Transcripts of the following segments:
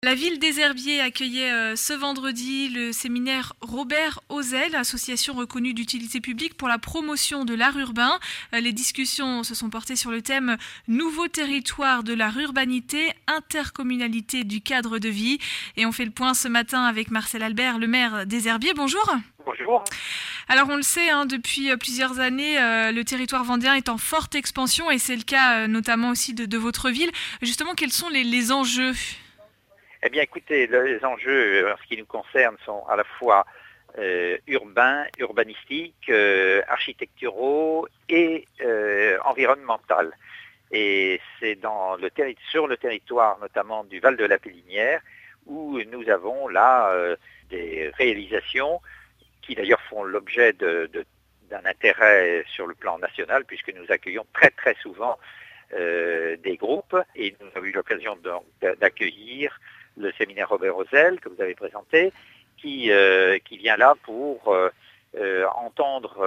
La ville des Herbiers accueillait ce vendredi le séminaire Robert Ozel, association reconnue d'utilité publique pour la promotion de l'art urbain. Les discussions se sont portées sur le thème Nouveau territoire de l'art urbanité, intercommunalité du cadre de vie. Et on fait le point ce matin avec Marcel Albert, le maire des Herbiers. Bonjour. Bonjour. Alors on le sait, depuis plusieurs années, le territoire vendéen est en forte expansion et c'est le cas notamment aussi de votre ville. Justement, quels sont les enjeux ? Eh bien, écoutez, les enjeux en ce qui nous concerne sont à la fois urbains, urbanistiques, architecturaux et environnementaux. Et c'est sur le territoire notamment du Val de la Pélinière où nous avons là des réalisations qui d'ailleurs font l'objet d'un intérêt sur le plan national puisque nous accueillons très très souvent des groupes et nous avons eu l'occasion d'accueillir le séminaire Robert Ozel que vous avez présenté, qui vient là pour entendre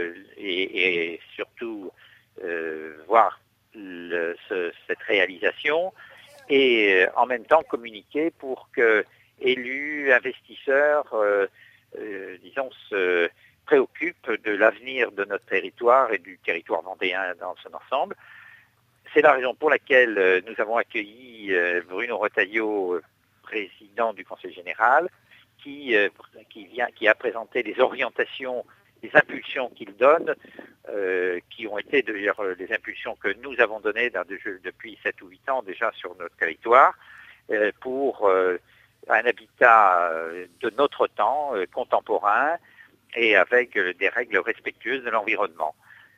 et surtout voir cette réalisation et en même temps communiquer pour que élus, investisseurs, disons, se préoccupent de l'avenir de notre territoire et du territoire vendéen dans son ensemble. C'est la raison pour laquelle nous avons accueilli Bruno Retailleau, président du Conseil général, qui a présenté les orientations, les impulsions qu'il donne, qui ont été d'ailleurs les impulsions que nous avons données depuis 7 ou 8 ans déjà sur notre territoire, pour un habitat de notre temps, contemporain, et avec des règles respectueuses de l'environnement.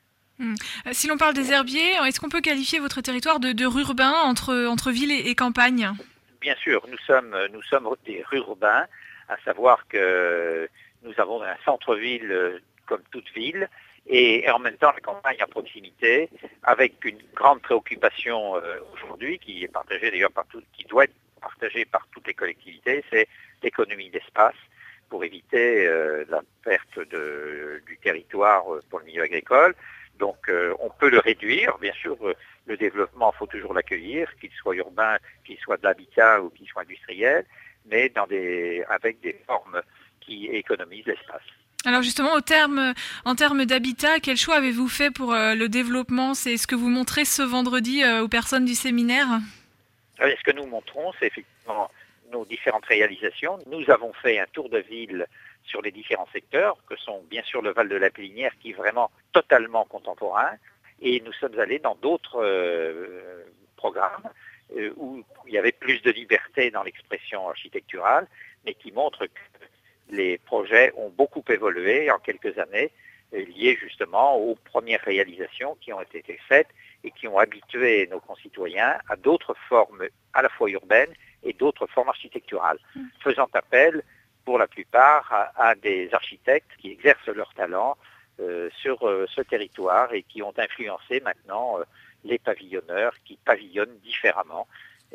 Si l'on parle des herbiers, est-ce qu'on peut qualifier votre territoire de rurbain entre ville et campagne ? Bien sûr, nous sommes des rurbains, à savoir que nous avons un centre-ville comme toute ville et en même temps la campagne à proximité, avec une grande préoccupation aujourd'hui qui est partagée d'ailleurs qui doit être partagée par toutes les collectivités, c'est l'économie d'espace pour éviter la perte du territoire pour le milieu agricole. Donc on peut le réduire, bien sûr, le développement, il faut toujours l'accueillir, qu'il soit urbain, qu'il soit de l'habitat ou qu'il soit industriel, mais avec des formes qui économisent l'espace. Alors justement, en termes d'habitat, quel choix avez-vous fait pour le développement ? C'est ce que vous montrez ce vendredi aux personnes du séminaire ? Ce que nous montrons, c'est effectivement nos différentes réalisations. Nous avons fait un tour de ville sur les différents secteurs, que sont bien sûr le Val de la Pélinière, qui est vraiment totalement contemporain, et nous sommes allés dans d'autres programmes où il y avait plus de liberté dans l'expression architecturale, mais qui montrent que les projets ont beaucoup évolué en quelques années, liés justement aux premières réalisations qui ont été faites et qui ont habitué nos concitoyens à d'autres formes à la fois urbaines et d'autres formes architecturales, faisant appel pour la plupart à des architectes qui exercent leur talent sur ce territoire et qui ont influencé maintenant les pavillonneurs qui pavillonnent différemment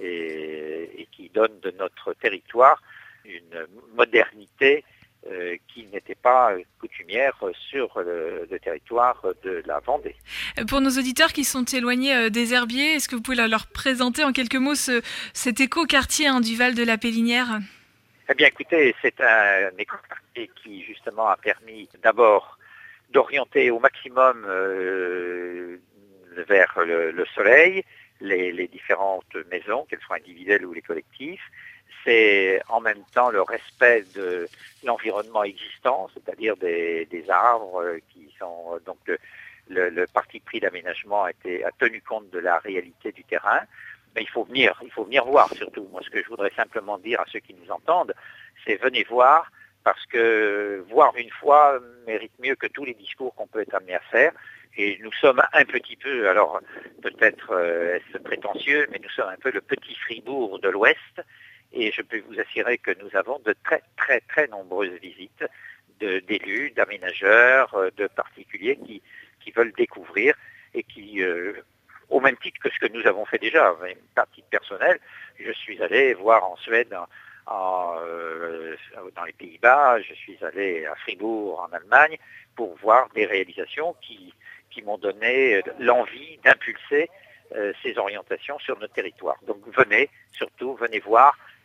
et qui donnent de notre territoire une modernité qui n'était pas coutumière sur le territoire de la Vendée. Pour nos auditeurs qui sont éloignés des herbiers, est-ce que vous pouvez leur présenter en quelques mots cet écoquartier du Val de la Pélinière ? Eh bien écoutez, c'est un écoquartier qui justement a permis d'abord d'orienter au maximum vers le soleil les différentes maisons, qu'elles soient individuelles ou les collectifs. C'est en même temps le respect de l'environnement existant, c'est-à-dire des arbres qui sont... Donc le parti pris d'aménagement a tenu compte de la réalité du terrain. Mais il faut venir voir surtout. Moi, ce que je voudrais simplement dire à ceux qui nous entendent, c'est venez voir, parce que voir une fois mérite mieux que tous les discours qu'on peut être amené à faire. Et nous sommes un petit peu, alors peut-être est-ce prétentieux, mais nous sommes un peu le petit Fribourg de l'Ouest. Et je peux vous assurer que nous avons de très très très nombreuses visites d'élus, d'aménageurs, de particuliers qui veulent découvrir et qui... au même titre que ce que nous avons fait déjà, à titre personnel, je suis allé voir en Suède, dans les Pays-Bas, je suis allé à Fribourg en Allemagne pour voir des réalisations qui m'ont donné l'envie d'impulser ces orientations sur notre territoire. Donc venez, surtout, venez voir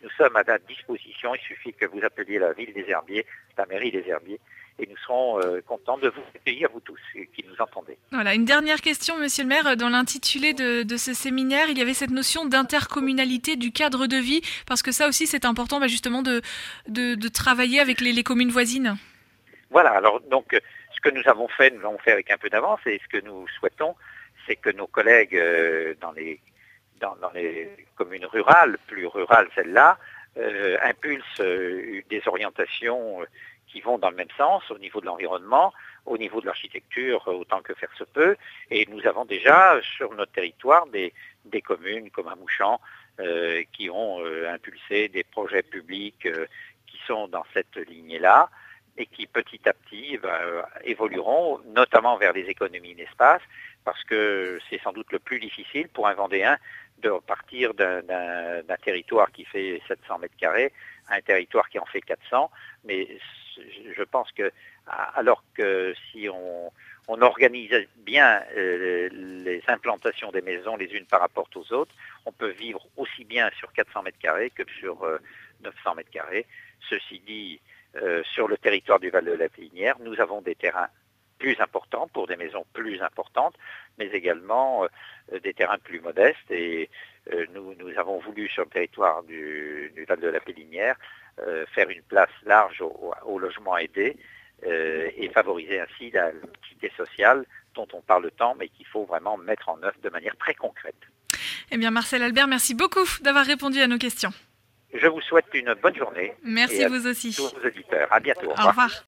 nous sommes à votre disposition. Il suffit que vous appeliez la ville des Herbiers, la mairie des Herbiers, et nous serons contents de vous accueillir, vous tous qui nous entendez. Voilà, une dernière question, monsieur le maire. Dans l'intitulé de ce séminaire, il y avait cette notion d'intercommunalité du cadre de vie, parce que ça aussi c'est important justement de travailler avec les communes voisines. Voilà, alors donc ce que nous avons fait avec un peu d'avance, et ce que nous souhaitons, c'est que nos collègues dans les communes rurales, plus rurales celles-là, impulsent des orientations qui vont dans le même sens au niveau de l'environnement, au niveau de l'architecture, autant que faire se peut. Et nous avons déjà sur notre territoire des communes comme à Mouchamp qui ont impulsé des projets publics qui sont dans cette lignée-là et qui petit à petit évolueront, notamment vers les économies d'espace, parce que c'est sans doute le plus difficile pour un Vendéen de partir d'un territoire qui fait 700 mètres carrés à un territoire qui en fait 400. Mais je pense que, alors que si on organise bien les implantations des maisons les unes par rapport aux autres, on peut vivre aussi bien sur 400 mètres carrés que sur 900 mètres carrés. Ceci dit, sur le territoire du Val de la Pélinière, nous avons des terrains plus importants pour des maisons plus importantes, mais également des terrains plus modestes. Et nous avons voulu, sur le territoire du Val de la Pélinière, faire une place large au logement aidé et favoriser ainsi la mixité sociale dont on parle tant, mais qu'il faut vraiment mettre en œuvre de manière très concrète. Eh bien, Marcel Albert, merci beaucoup d'avoir répondu à nos questions. Je vous souhaite une bonne journée. Merci, vous aussi. Tous vos auditeurs. À bientôt. Au revoir.